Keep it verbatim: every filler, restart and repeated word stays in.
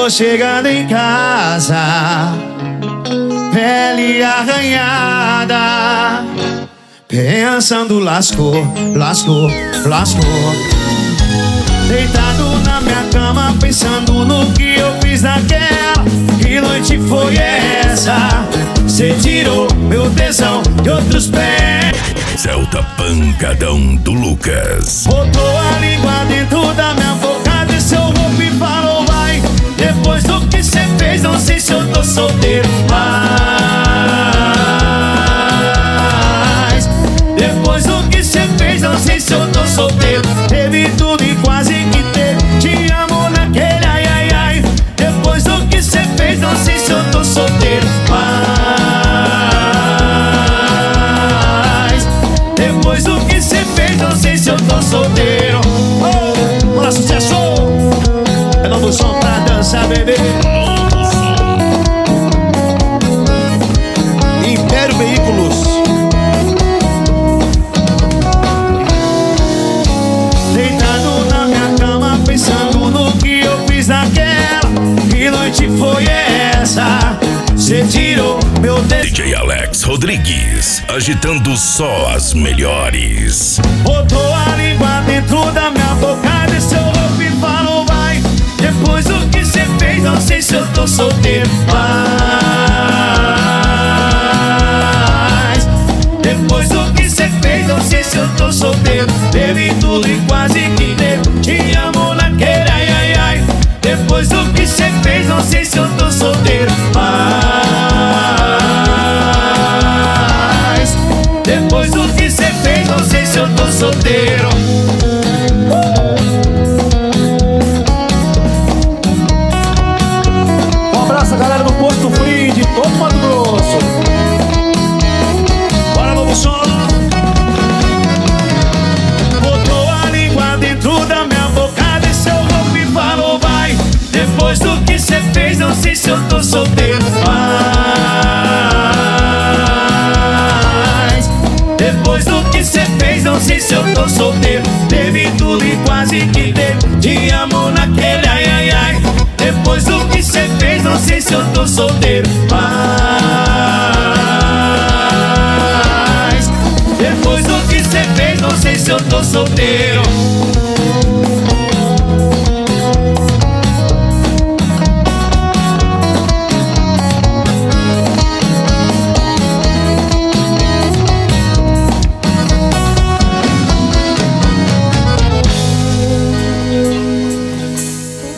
tô chegando em casa, pele arranhada, pensando lascou, lascou, lascou. Deitado na minha cama, pensando no que eu fiz naquela. Que noite foi essa? Cê tirou meu tesão de outros pés. Celta Pancadão do Lucas. Botou a língua dentro da minha boca, desceu o roupa e falou vai. Depois do que cê fez, não sei se eu tô solteiro mais. Depois do que cê fez, não sei se eu tô solteiro. Teve tudo e quase que teve, te amo naquele ai ai ai. Depois do que cê fez, não sei se eu tô solteiro mais. Depois do que cê fez, não sei se eu tô solteiro. Oh, bora sucesso! É novo som pra dançar, bebê. Império Veículos. Deitado na minha cama, pensando no que eu fiz naquela. Que noite foi essa? Cê tirou meu dedo. D J Alex Rodrigues, agitando só as melhores. Botou a língua dentro da minha boca, desceu o roupa e falou vai. Depois do que cê fez, não sei se eu tô solteiro mais. Depois do que cê fez, não sei se eu tô solteiro. Teve tudo e quase que teve, te amo naquele ai ai ai. Depois do que cê fez, não sei se eu tô solteiro mais. Depois do que cê fez, não sei se eu tô solteiro. Um abraço a galera do Posto Free de todo Mato Grosso. Bora, novo som. Botou a língua dentro da minha boca, desceu o roupa e falou vai. Depois do que cê fez, não sei se eu tô solteiro mais. Depois do que cê fez, não sei se eu tô solteiro. Teve tudo e quase que teve, te amo naquele ai ai ai. Depois do que cê fez, não sei se eu tô solteiro mais. Depois do que cê fez, não sei se eu tô solteiro.